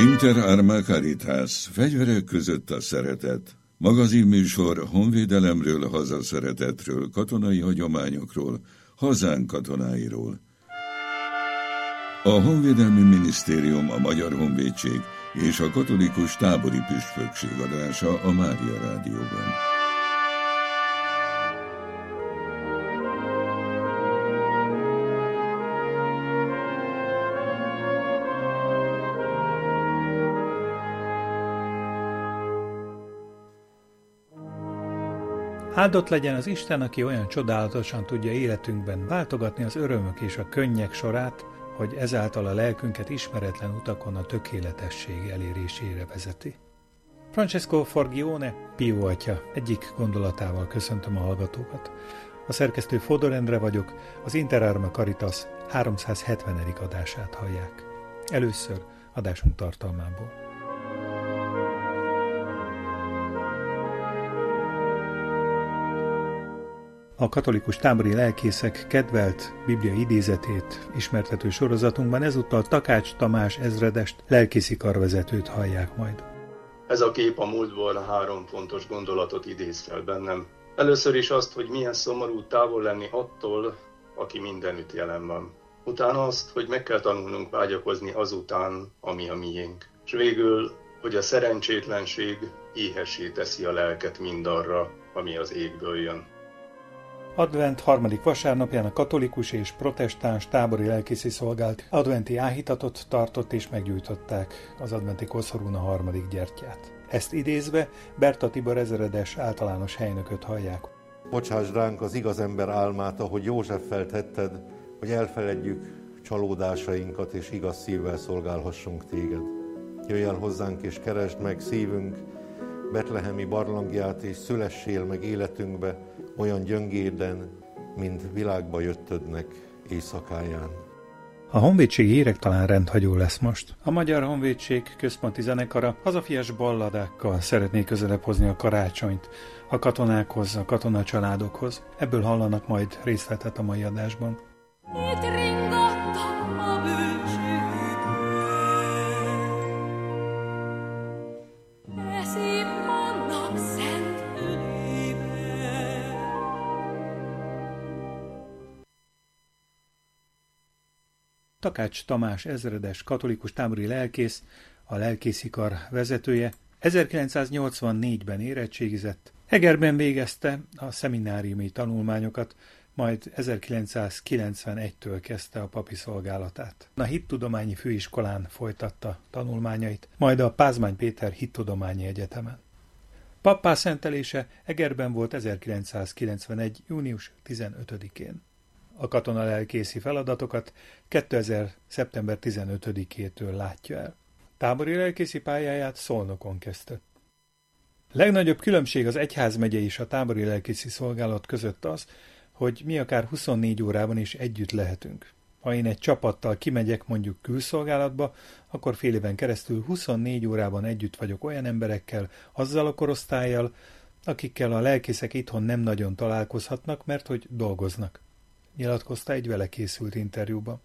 Inter Arma Caritas, fegyverek között a szeretet. Magazinműsor honvédelemről, hazaszeretetről, katonai hagyományokról, hazánk katonáiról. A Honvédelmi Minisztérium, a Magyar Honvédség és a Katolikus Tábori Püspökség adása a Mária Rádióban. Áldott legyen az Isten, aki olyan csodálatosan tudja életünkben váltogatni az örömök és a könnyek sorát, hogy ezáltal a lelkünket ismeretlen utakon a tökéletesség elérésére vezeti. Francesco Forgione, Pio atya egyik gondolatával köszöntöm a hallgatókat. A szerkesztő Fodor Endre vagyok, az Inter Arma Caritas 370. adását hallják. Először adásunk tartalmából. A katolikus tábori lelkészek kedvelt bibliai idézetét ismertető sorozatunkban ezúttal Takács Tamás ezredest, lelkészi karvezetőt hallják majd. Ez a kép a múltból 3 fontos gondolatot idéz fel bennem. Először is azt, hogy milyen szomorú távol lenni attól, aki mindenütt jelen van. Utána azt, hogy meg kell tanulnunk vágyakozni azután, ami a miénk. És végül, hogy a szerencsétlenség éhessé teszi a lelket mindarra, ami az égből jön. Advent 3. vasárnapján a katolikus és protestáns tábori lelkészi szolgált adventi áhítatot tartott és meggyújtották az adventi koszorúna 3. gyertyát. Ezt idézve Berta Tibor ezredes általános helynököt hallják. Bocsáss ránk az igaz ember álmát, ahogy Józseffel tetted, hogy elfeledjük csalódásainkat és igaz szívvel szolgálhassunk téged. Jöjj el hozzánk és keresd meg szívünk betlehemi barlangját, és szülessél meg életünkbe olyan gyöngéden, mint világba jöttödnek éjszakáján. A honvédség hírek talán rendhagyó lesz most. A Magyar Honvédség központi zenekara hazafias balladákkal szeretné közelebb hozni a karácsonyt a katonákhoz, a katonacsaládokhoz. Ebből hallanak majd részletet a mai adásban. Takács Tamás ezredes, katolikus tábori lelkész, a lelkészi kar vezetője, 1984-ben érettségizett, Egerben végezte a szemináriumi tanulmányokat, majd 1991-től kezdte a papi szolgálatát. A Hittudományi Főiskolán folytatta tanulmányait, majd a Pázmány Péter Hittudományi Egyetemen. Pappá szentelése Egerben volt 1991. június 15-én. A katonalelkészi feladatokat 2000. szeptember 15-től látja el. Tábori lelkészi pályáját Szolnokon kezdte. Legnagyobb különbség az egyházmegye és a tábori lelkészi szolgálat között az, hogy mi akár 24 órában is együtt lehetünk. Ha én egy csapattal kimegyek mondjuk külszolgálatba, akkor fél éven keresztül 24 órában együtt vagyok olyan emberekkel, azzal a korosztállyal, akikkel a lelkészek itthon nem nagyon találkozhatnak, mert hogy dolgoznak, nyilatkozta egy vele készült interjúban.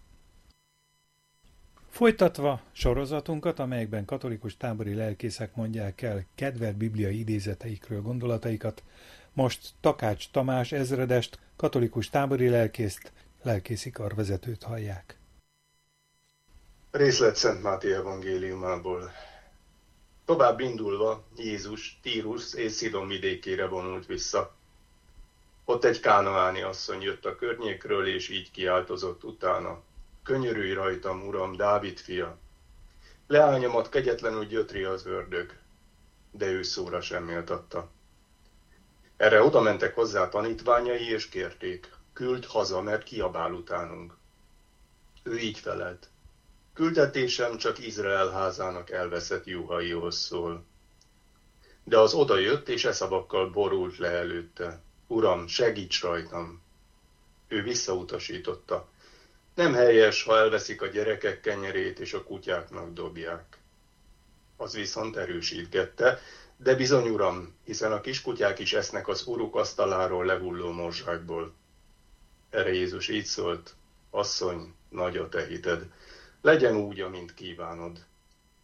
Folytatva sorozatunkat, amelyekben katolikus tábori lelkészek mondják el kedvelt bibliai idézeteikről gondolataikat, most Takács Tamás ezredest, katolikus tábori lelkészt, lelkészi karvezetőt hallják. Részlet Szent Máté evangéliumából. Tovább indulva Jézus Tírus és Szidon vidékére vonult vissza. Ott egy kánaáni asszony jött a környékről, és így kiáltozott utána. Könyörülj rajtam, Uram, Dávid fia! Leányomat kegyetlenül gyötri az ördög, de ő szóra sem méltatta. Erre oda mentek hozzá tanítványai, és kérték, küld haza, mert kiabál utánunk. Ő így felelt, küldetésem csak Izrael házának elveszett juhaihoz szól. De az oda jött, és e szavakkal borult le előtte. Uram, segíts rajtam! Ő visszautasította. Nem helyes, ha elveszik a gyerekek kenyerét, és a kutyáknak dobják. Az viszont erősítgette, de bizony, Uram, hiszen a kiskutyák is esznek az uruk asztaláról lehulló morzsákból. Erre Jézus így szólt, asszony, nagy a te hited, legyen úgy, amint kívánod.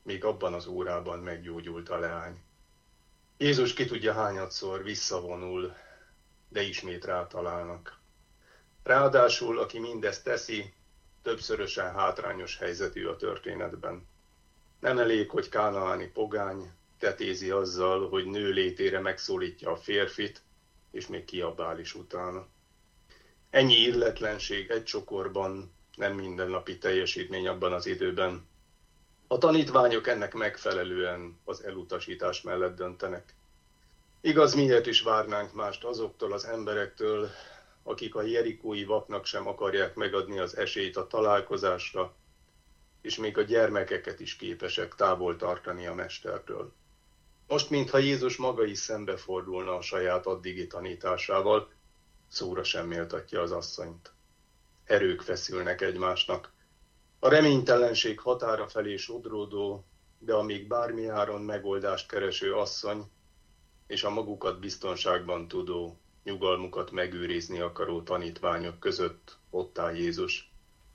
még abban az órában meggyógyult a leány. Jézus ki tudja hányadszor visszavonul, de ismét rátalálnak. Ráadásul, aki mindezt teszi, többszörösen hátrányos helyzetű a történetben. Nem elég, hogy kánaáni pogány tetézi azzal, hogy nő létére megszólítja a férfit, és még kiabál is utána. Ennyi illetlenség egy csokorban nem mindennapi teljesítmény abban az időben. A tanítványok ennek megfelelően az elutasítás mellett döntenek. Igaz, miért is várnánk mást azoktól az emberektől, akik a jerikói vaknak sem akarják megadni az esélyt a találkozásra, és még a gyermekeket is képesek távol tartani a mestertől. Most, mintha Jézus maga is szembefordulna a saját addigi tanításával, szóra sem méltatja az asszonyt. Erők feszülnek egymásnak. A reménytelenség határa felé sodródó, de amíg bármi áron megoldást kereső asszony, és a magukat biztonságban tudó, nyugalmukat megőrizni akaró tanítványok között ott áll Jézus.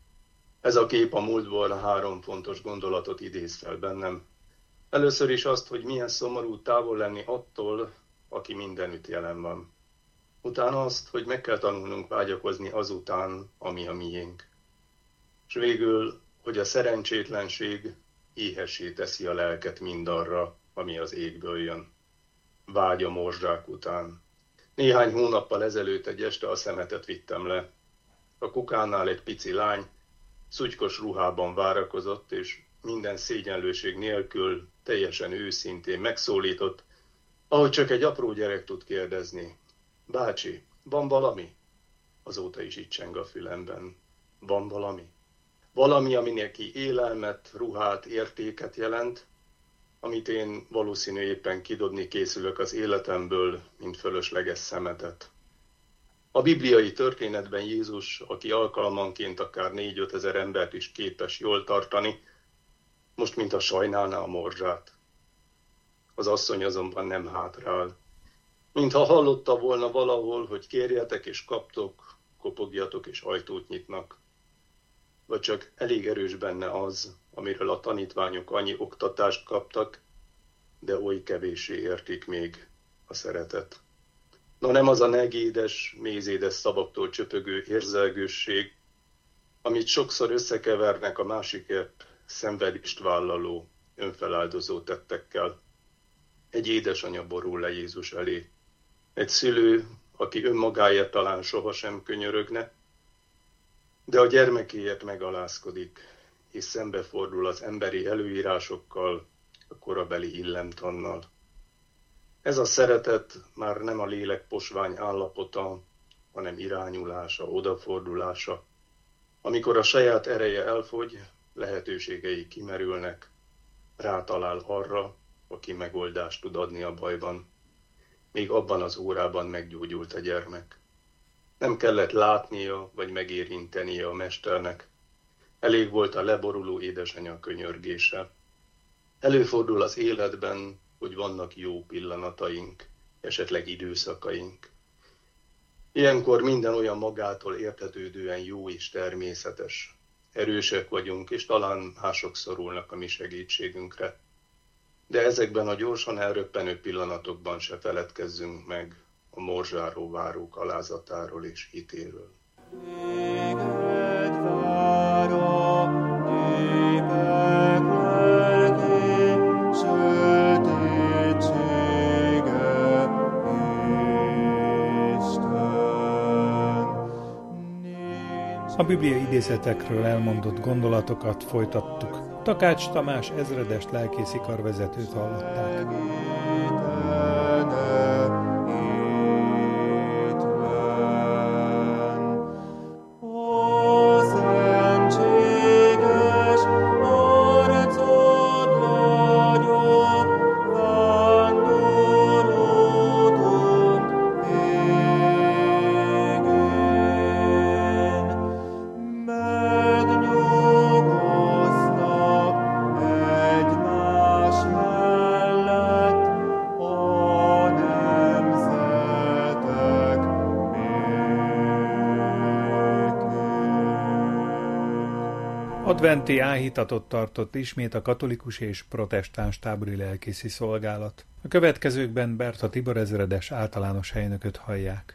Ez a kép a múltból 3 fontos gondolatot idéz fel bennem. Először is azt, hogy milyen szomorú távol lenni attól, aki mindenütt jelen van. Utána azt, hogy meg kell tanulnunk vágyakozni azután, ami a miénk. És végül, hogy a szerencsétlenség éhessé teszi a lelket mindarra, ami az égből jön. Vágy a morzsák után. Néhány hónappal ezelőtt egy este a szemetet vittem le. A kukánál egy pici lány szutykos ruhában várakozott, és minden szégyenlőség nélkül teljesen őszintén megszólított, ahogy csak egy apró gyerek tud kérdezni. Bácsi, van valami? Azóta is itt cseng a fülemben. Van valami? Valami, ami neki élelmet, ruhát, értéket jelent, amit én valószínű éppen kidobni készülök az életemből, mint fölösleges szemetet. A bibliai történetben Jézus, aki alkalmanként akár 4-5 ezer embert is képes jól tartani, most mintha sajnálná a morzsát. Az asszony azonban nem hátrál. Mintha hallotta volna valahol, hogy kérjetek és kaptok, kopogjatok és ajtót nyitnak. Vagy csak elég erős benne az, amiről a tanítványok annyi oktatást kaptak, de oly kevéssé értik még a szeretet. Na nem az a negédes, mézédes szavaktól csöpögő érzelgősség, amit sokszor összekevernek a másikért szenvedést vállaló, önfeláldozó tettekkel. Egy édesanya borul le Jézus elé. Egy szülő, aki önmagáért talán sohasem könyörögne, de a gyermekéért megalázkodik, és szembefordul az emberi előírásokkal, a korabeli illemtannal. Ez a szeretet már nem a lélek posvány állapota, hanem irányulása, odafordulása. Amikor a saját ereje elfogy, lehetőségei kimerülnek, rátalál arra, aki megoldást tud adni a bajban. Még abban az órában meggyógyult a gyermek. Nem kellett látnia vagy megérintenie a mesternek. Elég volt a leboruló édesanyja könyörgése. Előfordul az életben, hogy vannak jó pillanataink, esetleg időszakaink. Ilyenkor minden olyan magától értetődően jó és természetes. Erősek vagyunk, és talán mások szorulnak a mi segítségünkre. De ezekben a gyorsan elröppenő pillanatokban se feledkezzünk meg a morzsáró várók alázatáról és hitéről. A bibliai idézetekről elmondott gondolatokat folytattuk. Takács Tamás ezredest lelkészi karvezetőt hallották. Egymás mellett Adventi áhítatot tartott ismét a katolikus és protestáns tábori lelkészi szolgálat. A következőkben Berta Tibor ezredes általános helynököt hallják.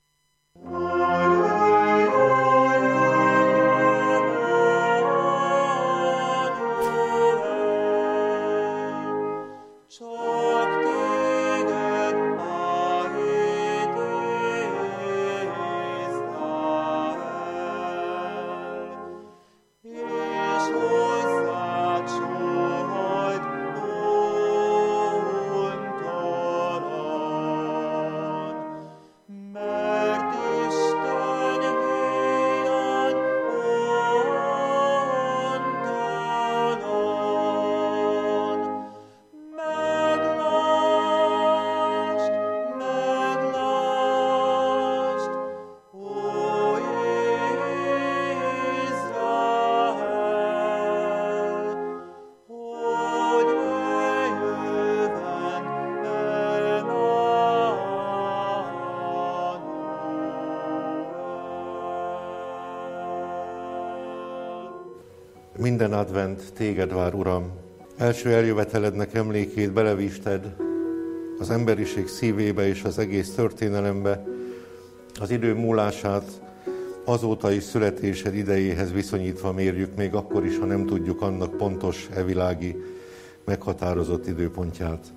Minden advent téged vár, Uram. Első eljövetelednek emlékét belevisted az emberiség szívébe és az egész történelembe, az idő múlását azóta is születésed idejéhez viszonyítva mérjük, még akkor is, ha nem tudjuk annak pontos, evilági, meghatározott időpontját.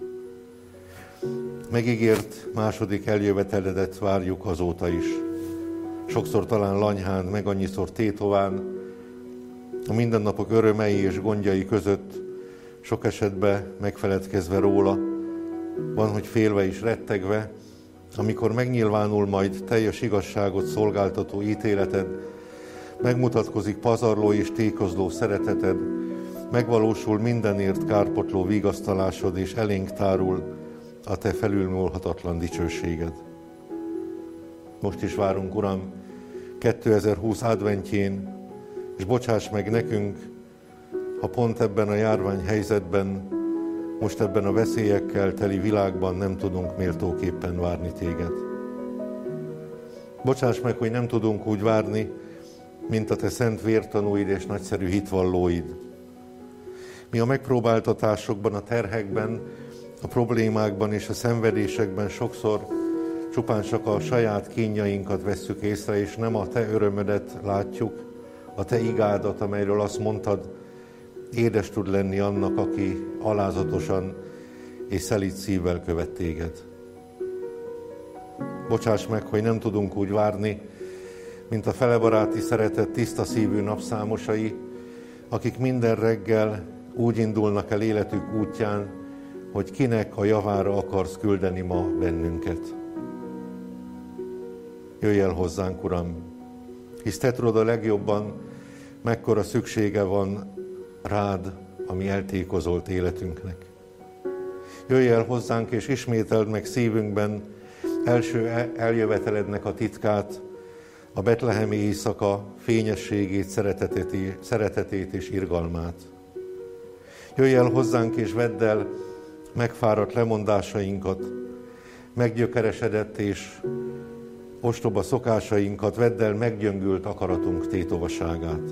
Megígért második eljöveteledet várjuk azóta is. Sokszor talán lanyhán, meg annyiszor tétován, a mindennapok örömei és gondjai között, sok esetben megfeledkezve róla, van, hogy félve is rettegve, amikor megnyilvánul majd teljes igazságot szolgáltató ítéleted, megmutatkozik pazarló és tékozló szereteted, megvalósul mindenért kárpotló vigasztalásod, és elénk tárul a te felülmúlhatatlan dicsőséged. Most is várunk, Uram, 2020 adventjén, és bocsáss meg nekünk, ha pont ebben a járványhelyzetben, most ebben a veszélyekkel teli világban nem tudunk méltóképpen várni téged. Bocsáss meg, hogy nem tudunk úgy várni, mint a te szent vértanúid és nagyszerű hitvallóid. Mi a megpróbáltatásokban, a terhekben, a problémákban és a szenvedésekben sokszor csupán csak a saját kínjainkat vesszük észre, és nem a te örömödet látjuk, a te igádat, amelyről azt mondtad, édes tud lenni annak, aki alázatosan és szelíd szívvel követ téged. Bocsáss meg, hogy nem tudunk úgy várni, mint a felebaráti szeretet tiszta szívű napszámosai, akik minden reggel úgy indulnak el életük útján, hogy kinek a javára akarsz küldeni ma bennünket. Jöjj el hozzánk, Uram, hisz te tudod a legjobban, mekkora szüksége van rád, ami eltékozolt életünknek. Jöjj el hozzánk, és ismételd meg szívünkben első eljövetelednek a titkát, a betlehemi éjszaka fényességét, szeretetét és irgalmát. Jöjj el hozzánk, és vedd el megfáradt lemondásainkat, meggyökeresedett és ostoba szokásainkat, vedd el meggyöngült akaratunk tétovaságát.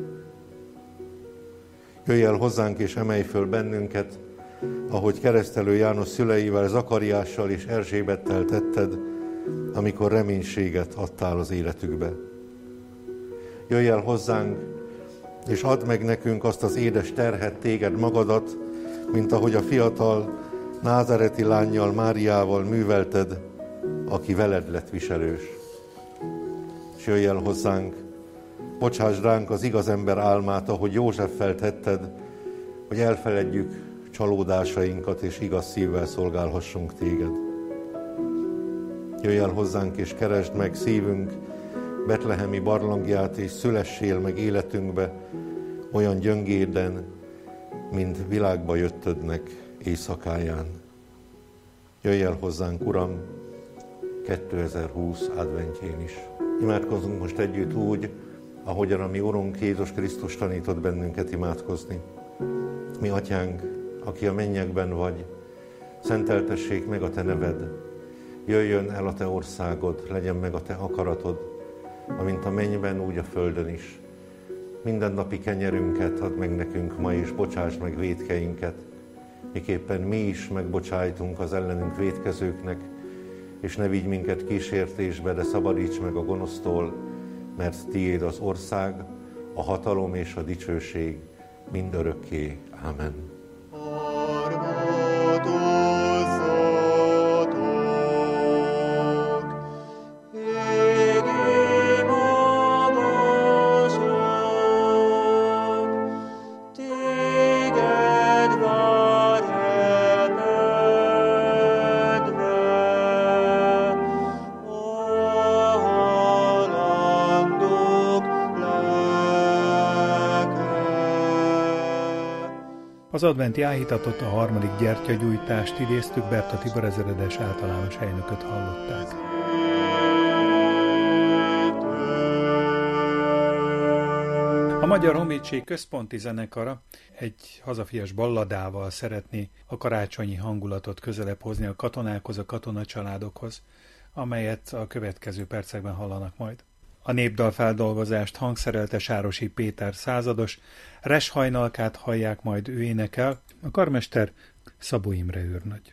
Jöjj el hozzánk, és emelj föl bennünket, ahogy keresztelő János szüleivel, Zakariással és Erzsébettel tetted, amikor reménységet adtál az életükbe. Jöjj el hozzánk, és add meg nekünk azt az édes terhet, téged magadat, mint ahogy a fiatal názáreti lánnyal, Máriával művelted, aki veled lett viselős. És jöjj el hozzánk, bocsásd ránk az igaz ember álmát, ahogy Józseffel tetted, hogy elfeledjük csalódásainkat, és igaz szívvel szolgálhassunk téged. Jöjj el hozzánk, és keresd meg szívünk betlehemi barlangját, és szülessél meg életünkbe olyan gyöngéden, mint világba jöttödnek éjszakáján. Jöjj el hozzánk, Uram, 2020 adventjén is. Imádkozzunk most együtt úgy, ahogyan a mi Urunk Jézus Krisztus tanított bennünket imádkozni. Mi Atyánk, aki a mennyekben vagy, szenteltessék meg a te neved. Jöjjön el a te országod, legyen meg a te akaratod, amint a mennyben, úgy a földön is. mindennapi kenyerünket add meg nekünk ma, és bocsáss meg vétkeinket, miképpen mi is megbocsájtunk az ellenünk vétkezőknek, és ne vigy minket kísértésbe, de szabadíts meg a gonosztól, mert tiéd az ország, a hatalom és a dicsőség mindörökké. Amen. Az adventi áhítatot, a harmadik gyertyagyújtást idéztük, Berta Tibor ezredes általános helynököt hallották. A Magyar Honvédség központi zenekara egy hazafias balladával szeretné a karácsonyi hangulatot közelebb hozni a katonákhoz, a katonacsaládokhoz, amelyet a következő percekben hallanak majd. A népdalfeldolgozást hangszerelte Sárosi Péter százados, Reshajnalkát hallják majd, ő énekel, a karmester Szabó Imre őrnagy.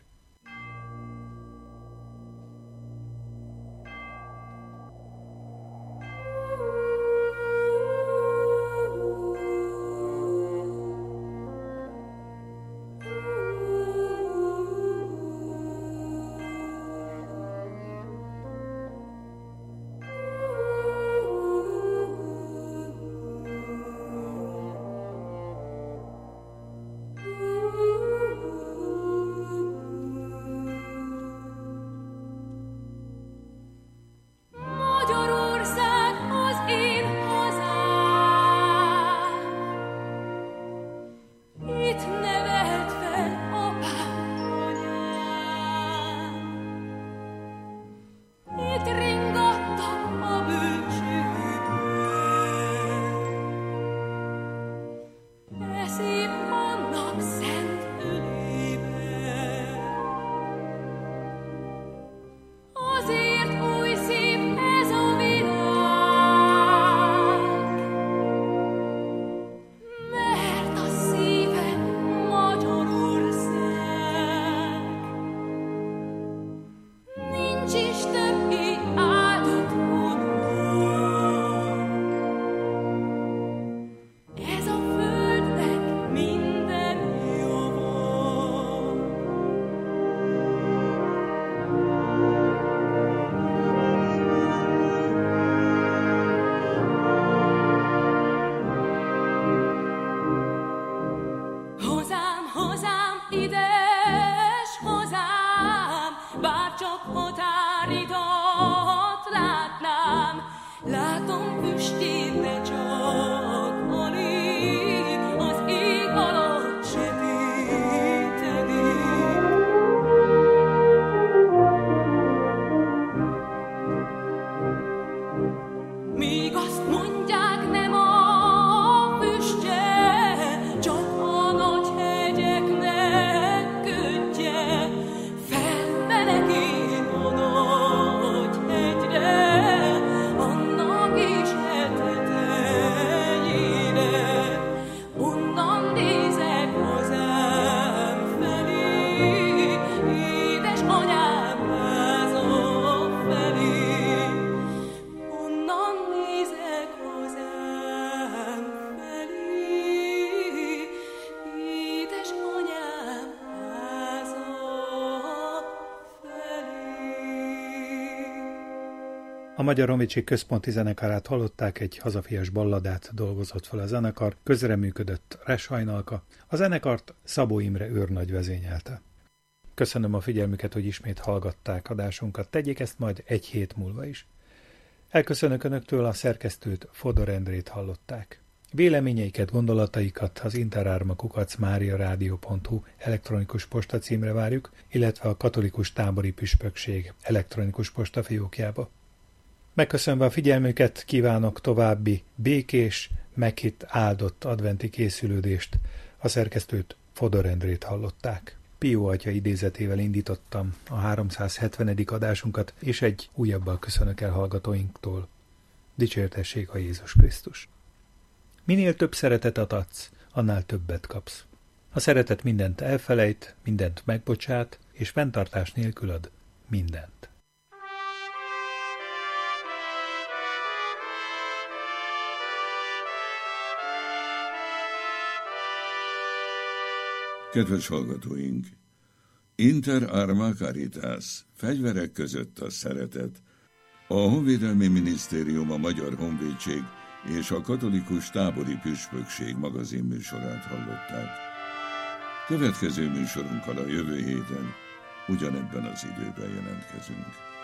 A Magyar Honvédség központi zenekarát hallották, egy hazafias balladát dolgozott fel a zenekar, közreműködött Reshajnalka, a zenekart Szabó Imre őrnagy vezényelte. Köszönöm a figyelmüket, hogy ismét hallgatták adásunkat, tegyék ezt majd egy hét múlva is. Elköszönök Önöktől, a szerkesztőt, Fodor Endrét hallották. Véleményeiket, gondolataikat az interárma@mariaradio.hu elektronikus postacímre várjuk, illetve a Katolikus Tábori Püspökség elektronikus postafiókjába. Megköszönve a figyelmüket, kívánok további békés, meghitt, áldott adventi készülődést. A szerkesztőt, Fodor Endrét hallották. Pió atya idézetével indítottam a 370. adásunkat, és egy újabbal köszönök el hallgatóinktól. Dicsértessék a Jézus Krisztus! Minél több szeretetet adsz, annál többet kapsz. A szeretet mindent elfelejt, mindent megbocsát, és fenntartás nélkül ad mindent. Kedves hallgatóink! Inter arma caritas, fegyverek között a szeretet. A Honvédelmi Minisztérium, a Magyar Honvédség és a Katolikus Tábori Püspökség magazinműsorát hallották. Következő műsorunkkal a jövő héten ugyanebben az időben jelentkezünk.